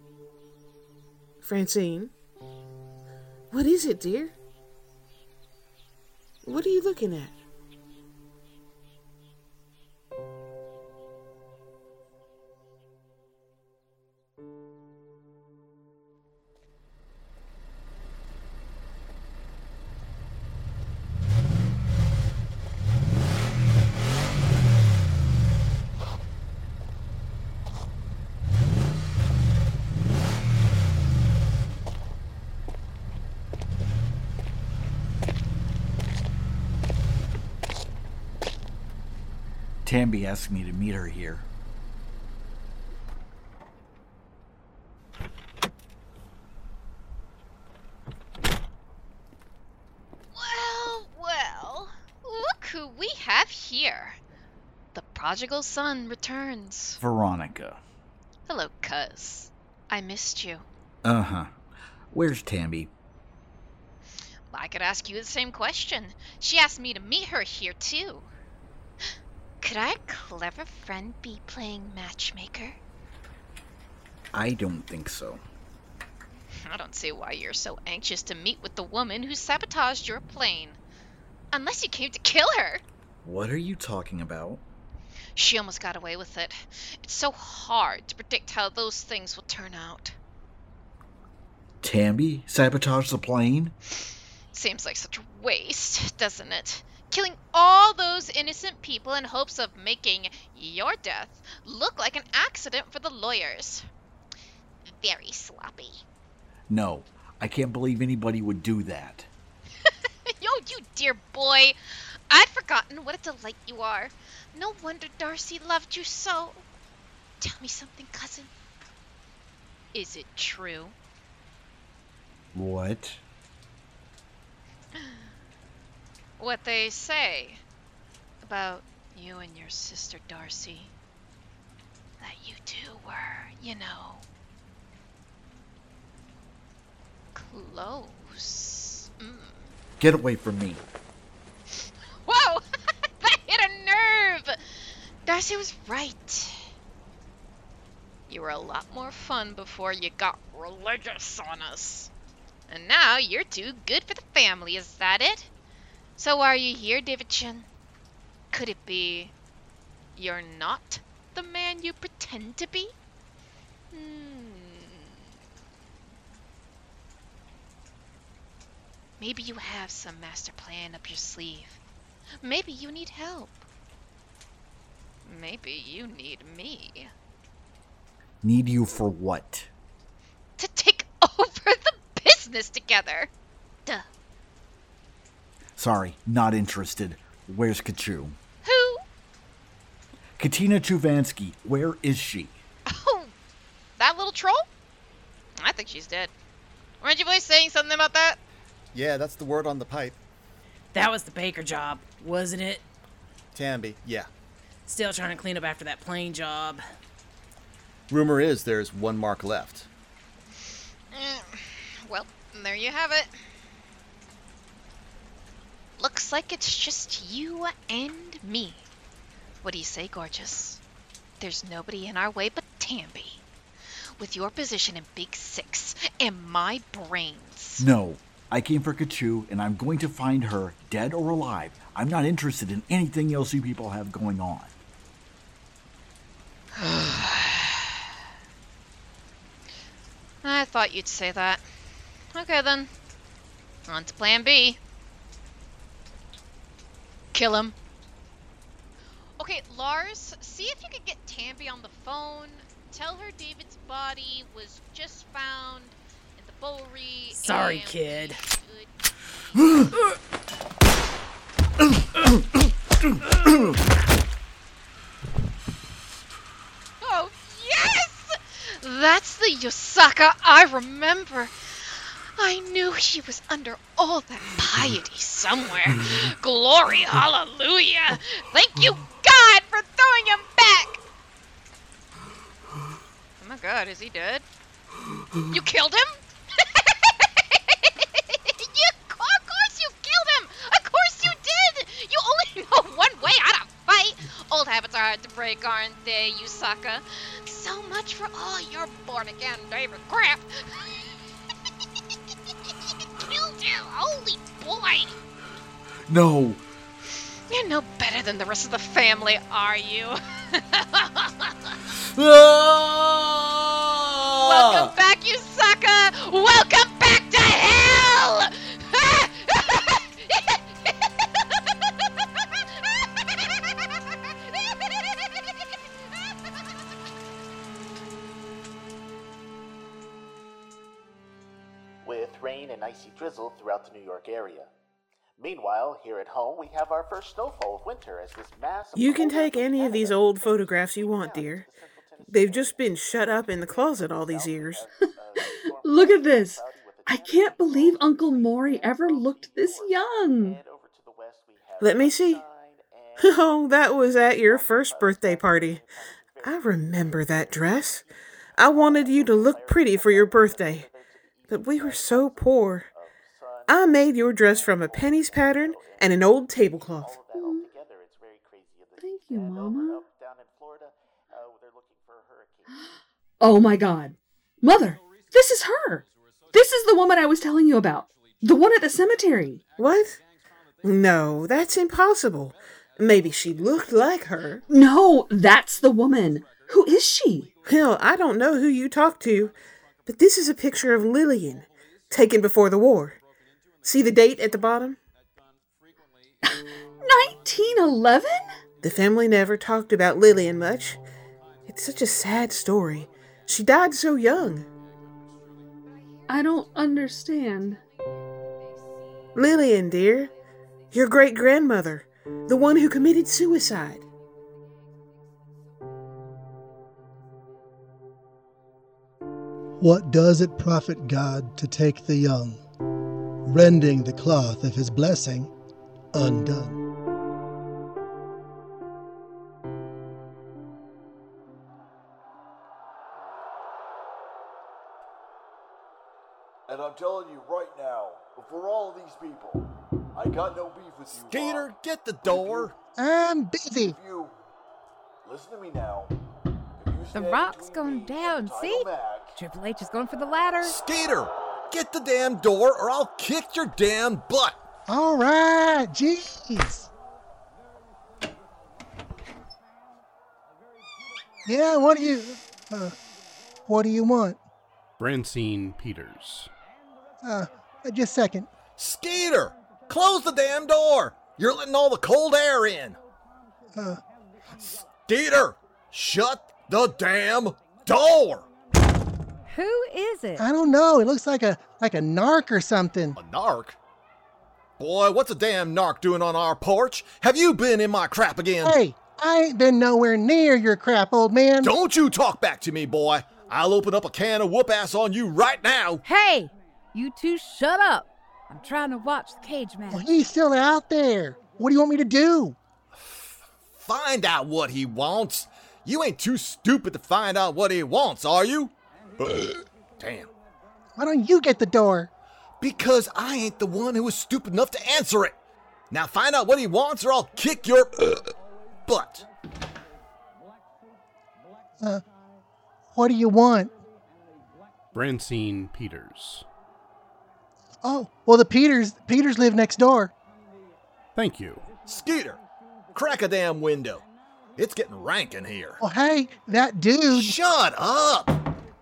[SPEAKER 11] Francine? What is it, dear? What are you looking at?
[SPEAKER 3] Tambi asked me to meet her here.
[SPEAKER 2] Well, look who we have here. The prodigal son returns.
[SPEAKER 3] Veronica.
[SPEAKER 2] Hello, cuz. I missed you.
[SPEAKER 3] Uh-huh. Where's Tambi?
[SPEAKER 2] I could ask you the same question. She asked me to meet her here, too. Could our clever friend be playing matchmaker?
[SPEAKER 3] I don't think so.
[SPEAKER 2] I don't see why you're so anxious to meet with the woman who sabotaged your plane. Unless you came to kill her.
[SPEAKER 3] What are you talking about?
[SPEAKER 2] She almost got away with it. It's so hard to predict how those things will turn out.
[SPEAKER 3] Tambi sabotaged the plane?
[SPEAKER 2] Seems like such a waste, doesn't it? Killing all those innocent people in hopes of making your death look like an accident for the lawyers. Very sloppy.
[SPEAKER 3] No, I can't believe anybody would do that.
[SPEAKER 2] Yo, you dear boy. I'd forgotten what a delight you are. No wonder Darcy loved you so. Tell me something, cousin. Is it true?
[SPEAKER 12] What?
[SPEAKER 2] What they say about you and your sister Darcy. That you two were, you know, close.
[SPEAKER 3] Get away from me.
[SPEAKER 2] Whoa! That hit a nerve! Darcy was right. You were a lot more fun before you got religious on us. And now you're too good for the family, is that it? So why are you here, Davidson? Could it be you're not the man you pretend to be? Maybe you have some master plan up your sleeve. Maybe you need help. Maybe you need me.
[SPEAKER 3] Need you for what?
[SPEAKER 2] To take over the business together. Duh.
[SPEAKER 3] Sorry, not interested. Where's Kachu?
[SPEAKER 2] Who?
[SPEAKER 3] Katina Chuvansky. Where is she?
[SPEAKER 2] Oh, that little troll? I think she's dead. Weren't you boys saying something about that?
[SPEAKER 5] Yeah, that's the word on the pipe.
[SPEAKER 18] That was the Baker job, wasn't it?
[SPEAKER 5] Tamby, yeah.
[SPEAKER 18] Still trying to clean up after that plane job.
[SPEAKER 5] Rumor is there's one mark left.
[SPEAKER 2] Well, there you have it. Looks like it's just you and me. What do you say, gorgeous? There's nobody in our way but Tamby. With your position in Big Six and my brains.
[SPEAKER 3] No, I came for Kachu, and I'm going to find her, dead or alive. I'm not interested in anything else you people have going on.
[SPEAKER 2] I thought you'd say that. Okay then. On to plan B. Kill him. Okay, Lars, see if you could get Tamby on the phone. Tell her David's body was just found in the Bowery.
[SPEAKER 18] Sorry, kid.
[SPEAKER 2] Oh, yes! That's the Yusaka I remember. I knew she was under all that piety somewhere. Glory, hallelujah. Thank you, God, for throwing him back. Oh my God, is he dead? You killed him? Of course you killed him. Of course you did. You only know one way how to fight. Old habits are hard to break, aren't they, Yusaka? So much for all your born-again David crap. Killed him, holy boy.
[SPEAKER 3] No.
[SPEAKER 2] You're no better than the rest of the family, are you? Welcome back, Yusaka! Welcome back to hell!
[SPEAKER 15] With rain and icy drizzle throughout the New York area. Meanwhile, here at home, we have our first snowfall of winter as this mass of
[SPEAKER 11] You can take any of these old photographs you want, dear. They've just been shut up in the closet all these years.
[SPEAKER 6] Look at this. I can't believe Uncle Maury ever looked this young.
[SPEAKER 11] Let me see. Oh, that was at your first birthday party. I remember that dress. I wanted you to look pretty for your birthday, but we were so poor. I made your dress from a pennies pattern and an old tablecloth.
[SPEAKER 6] Thank you, Mama. Oh my God. Mother, this is her. This is the woman I was telling you about. The one at the cemetery.
[SPEAKER 11] What? No, that's impossible. Maybe she looked like her.
[SPEAKER 6] No, that's the woman. Who is she?
[SPEAKER 11] Well, I don't know who you talked to, but this is a picture of Lillian, taken before the war. See the date at the bottom?
[SPEAKER 6] 1911?
[SPEAKER 11] The family never talked about Lillian much. It's such a sad story. She died so young.
[SPEAKER 6] I don't understand.
[SPEAKER 11] Lillian, dear. Your great-grandmother. The one who committed suicide.
[SPEAKER 1] What does it profit God to take the young, rending the cloth of his blessing undone?
[SPEAKER 19] And I'm telling you right now, before all of these people, I got no beef with you.
[SPEAKER 5] Skeeter, get the door.
[SPEAKER 1] I'm busy.
[SPEAKER 19] Listen to me now.
[SPEAKER 7] The rock's going down, see? Triple H is going for the ladder.
[SPEAKER 5] Skeeter, get the damn door or I'll kick your damn butt.
[SPEAKER 1] All right, jeez. Yeah, what do you want?
[SPEAKER 20] Francine Peters.
[SPEAKER 1] Just a second.
[SPEAKER 5] Skeeter, close the damn door. You're letting all the cold air in. Skeeter, shut the damn door.
[SPEAKER 7] Who is it?
[SPEAKER 1] I don't know. It looks like a narc or something.
[SPEAKER 5] A narc? Boy, what's a damn narc doing on our porch? Have you been in my crap again?
[SPEAKER 1] Hey, I ain't been nowhere near your crap, old man.
[SPEAKER 5] Don't you talk back to me, boy. I'll open up a can of whoop ass on you right now.
[SPEAKER 7] Hey, you two shut up. I'm trying to watch the cage match.
[SPEAKER 1] Well, he's still out there. What do you want me to do?
[SPEAKER 5] Find out what he wants. You ain't too stupid to find out what he wants, are you? Damn.
[SPEAKER 1] Why don't you get the door?
[SPEAKER 5] Because I ain't the one who was stupid enough to answer it. Now find out what he wants or I'll kick your butt.
[SPEAKER 1] What do you want?
[SPEAKER 20] Francine Peters.
[SPEAKER 1] Oh, well, the Peters live next door.
[SPEAKER 20] Thank you.
[SPEAKER 5] Skeeter, crack a damn window. It's getting rank in here.
[SPEAKER 1] Well, hey, that dude...
[SPEAKER 5] Shut up!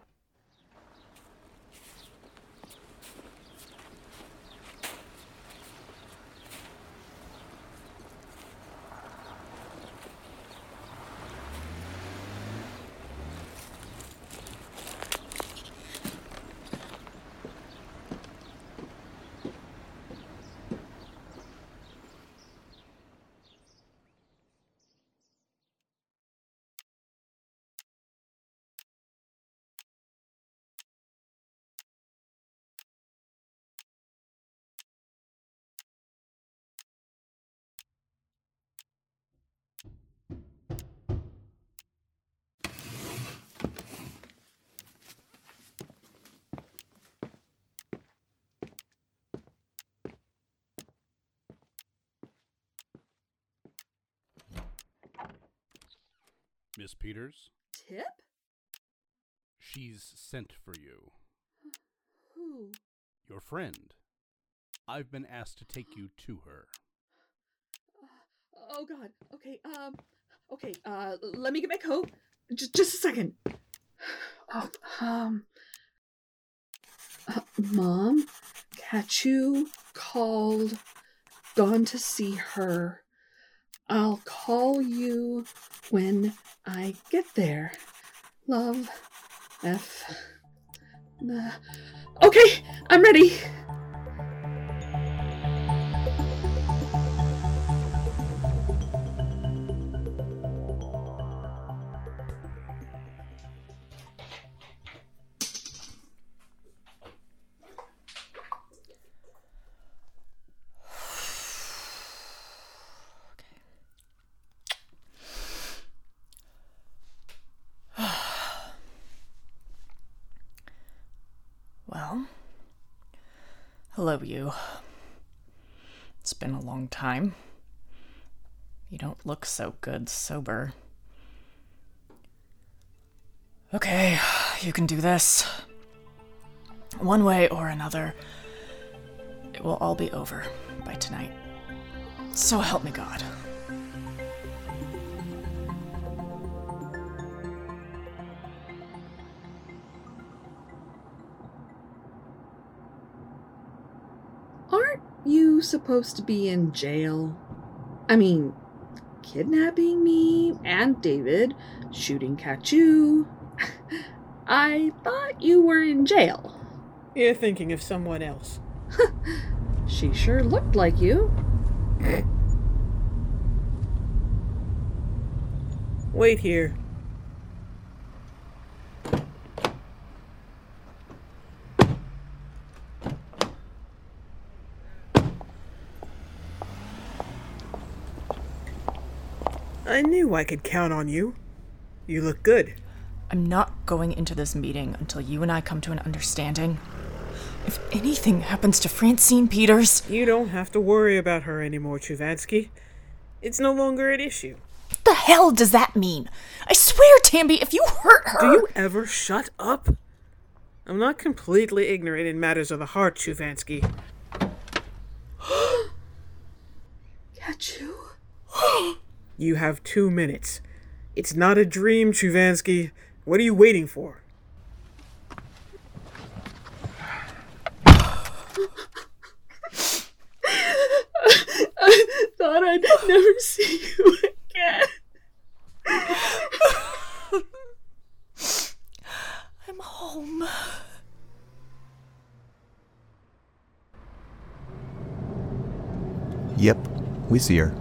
[SPEAKER 20] Miss Peters?
[SPEAKER 6] Tip?
[SPEAKER 20] She's sent for you.
[SPEAKER 6] Who?
[SPEAKER 20] Your friend. I've been asked to take you to her.
[SPEAKER 6] Oh God. Okay. Let me get my coat. Just a second. Mom, Kachu called. Gone to see her. I'll call you when I get there. Love, F. Okay, I'm ready.
[SPEAKER 16] Well, hello, you. It's been a long time. You don't look so good sober. Okay, you can do this. One way or another, it will all be over by tonight. So help me God.
[SPEAKER 6] Aren't you supposed to be in jail? I mean, kidnapping me and David, shooting Kachu. I thought you were in jail.
[SPEAKER 11] You're thinking of someone else.
[SPEAKER 6] She sure looked like you.
[SPEAKER 11] Wait here. I knew I could count on you. You look good.
[SPEAKER 16] I'm not going into this meeting until you and I come to an understanding. If anything happens to Francine Peters...
[SPEAKER 11] You don't have to worry about her anymore, Chuvansky. It's no longer an issue.
[SPEAKER 16] What the hell does that mean? I swear, Tambi, if you hurt her...
[SPEAKER 11] Do you ever shut up? I'm not completely ignorant in matters of the heart, Chuvansky.
[SPEAKER 6] Kachu?
[SPEAKER 11] You have 2 minutes. It's not a dream, Chuvansky. What are you waiting for?
[SPEAKER 6] I thought I'd never see you again.
[SPEAKER 16] I'm home.
[SPEAKER 21] Yep, we see her.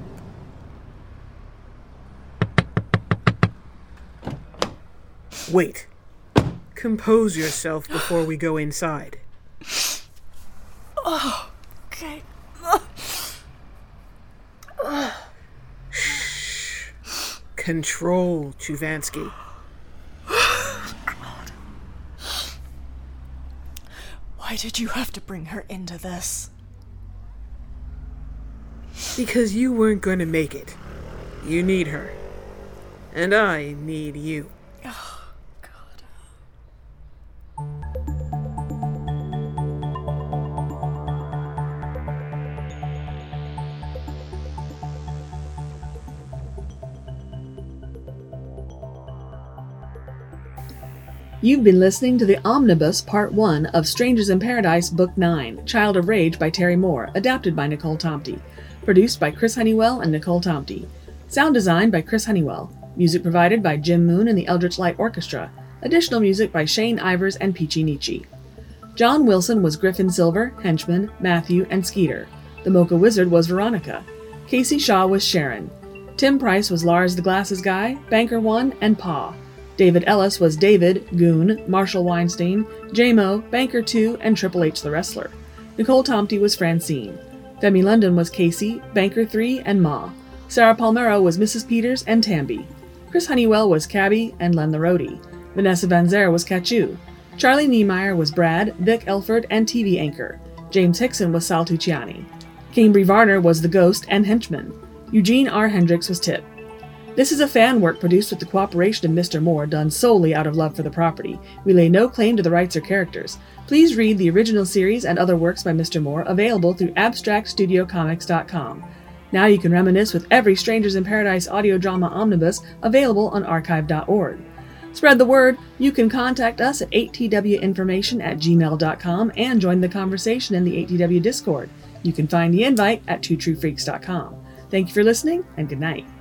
[SPEAKER 11] Wait. Compose yourself before we go inside.
[SPEAKER 16] Oh, okay.
[SPEAKER 11] Shh. Control, Chuvansky.
[SPEAKER 16] Why did you have to bring her into this?
[SPEAKER 11] Because you weren't going to make it. You need her. And I need you.
[SPEAKER 16] Oh, God.
[SPEAKER 6] You've been listening to the Omnibus Part 1 of Strangers in Paradise Book 9, Child of Rage by Terry Moore, adapted by Nicole Tomty. Produced by Chris Honeywell and Nicole Tomty. Sound designed by Chris Honeywell. Music provided by Jim Moon and the Eldritch Light Orchestra. Additional music by Shane Ivers and Peachy Nietzsche. John Wilson was Griffin Silver, Henchman, Matthew, and Skeeter. The Mocha Wizard was Veronica. Casey Shaw was Sharon. Tim Price was Lars the Glasses Guy, Banker 1, and Pa. David Ellis was David, Goon, Marshall Weinstein, J-Mo, Banker 2, and Triple H the Wrestler. Nicole Tomty was Francine. Femi London was Casey, Banker 3, and Ma. Sarah Palmero was Mrs. Peters and Tambi. Chris Honeywell was Cabby and Len the Roadie. Vanessa Van Zer was Kachu. Charlie Niemeyer was Brad, Vic Elford, and TV anchor. James Hickson was Sal Tucciani. Cambry Varner was the Ghost and Henchman. Eugene R. Hendricks was Tip. This is a fan work produced with the cooperation of Mr. Moore, done solely out of love for the property. We lay no claim to the rights or characters. Please read the original series and other works by Mr. Moore, available through abstractstudiocomics.com. Now you can reminisce with every Strangers in Paradise audio drama omnibus available on archive.org. Spread the word. You can contact us at 8twinformation@gmail.com and join the conversation in the 8TW Discord. You can find the invite at twotruefreaks.com. Thank you for listening, and good night.